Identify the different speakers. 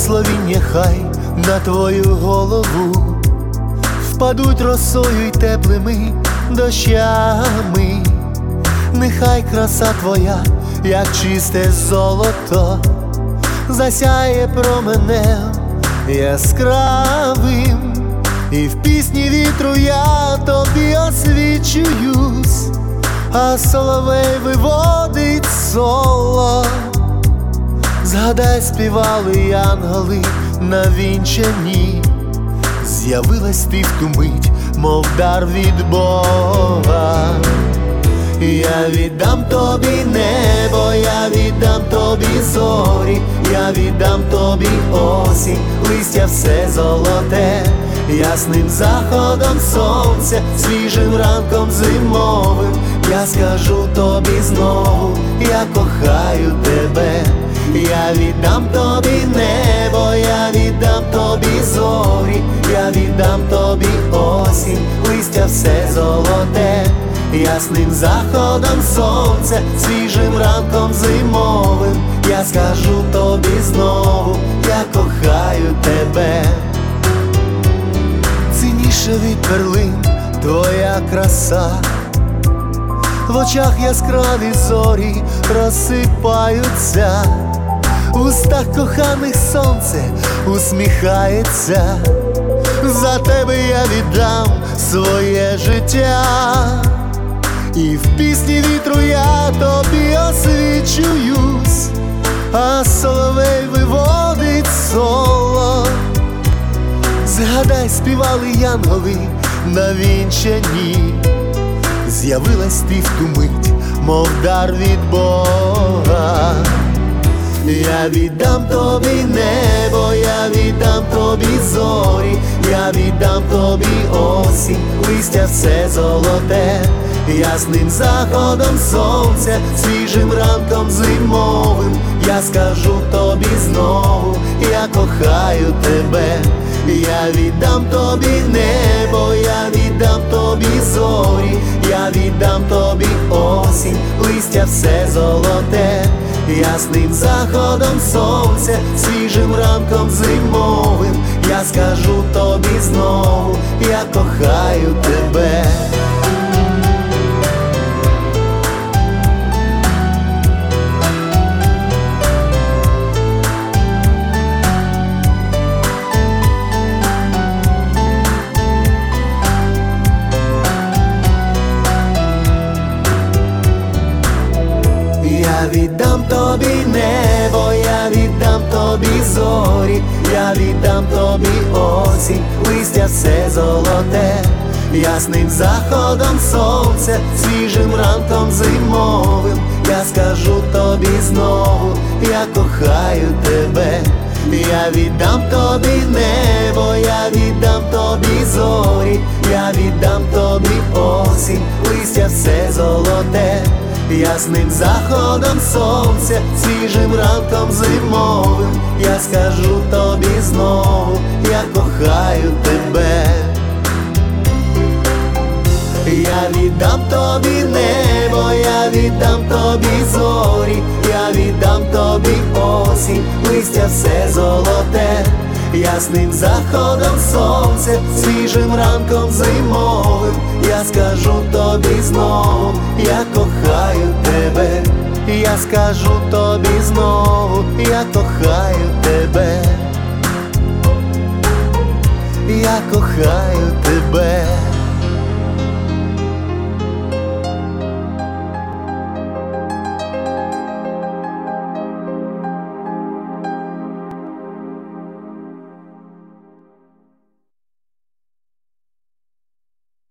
Speaker 1: благословіння хай на твою голову впадуть росою й теплими дощами. Нехай краса твоя, як чисте золото, засяє променем яскравим, і в пісні вітру я тобі освічуюсь, а соловей виводить соло. Згадай, співали янголи на вінчанні, з'явилась ти в ту мить, мов дар від Бога. Я віддам тобі небо, я віддам тобі зорі, я віддам тобі осінь, листя все золоте, ясним заходом сонця, свіжим ранком зимовим. Я скажу тобі знову, я кохаю тебе. Я віддам тобі небо, я віддам тобі зорі, я віддам тобі осінь, листя все золоте, ясним заходом сонця, свіжим ранком зимовим. Я скажу тобі знову, я кохаю тебе. Цінніше від перлин твоя краса, в очах яскраві зорі розсипаються, в устах коханих сонце усміхається. За тебе я віддам своє життя, і в пісні вітру я тобі освічуюсь, а соловей виводить соло. Згадай, співали янголи на вінчанні, з'явилась ти в ту мить, мов дар від Бога. Я віддам тобі небо, я віддам тобі зорі, я віддам тобі осінь, листя все золоте, ясним заходом сонця, свіжим ранком зимовим. Я скажу тобі знову, я кохаю тебе. Я віддам тобі небо, я віддам тобі зорі, я віддам тобі осінь, листя все золоте, ясним заходом сонця, свіжим ранком зимовим. Я скажу тобі знову, я кохаю тебе. Я віддам тобі небо, я віддам тобі зорі, я віддам тобі осінь, листя все золоте, ясним заходом сонця, свіжим ранком зимовим. Я скажу тобі знову, я кохаю тебе. Я віддам тобі небо, я віддам тобі зорі, я віддам тобі осінь, листя все золоте, ясним заходом сонця, свіжим ранком зимовим. Я скажу тобі знову, я кохаю тебе. Я віддам тобі небо, я віддам тобі зорі, я віддам тобі осінь, листя все золоте, ясним заходом сонця, свіжим ранком зимовим. Я скажу тобі знову, я кохаю тебе. Я скажу тобі знову, я кохаю тебе. Я кохаю тебе.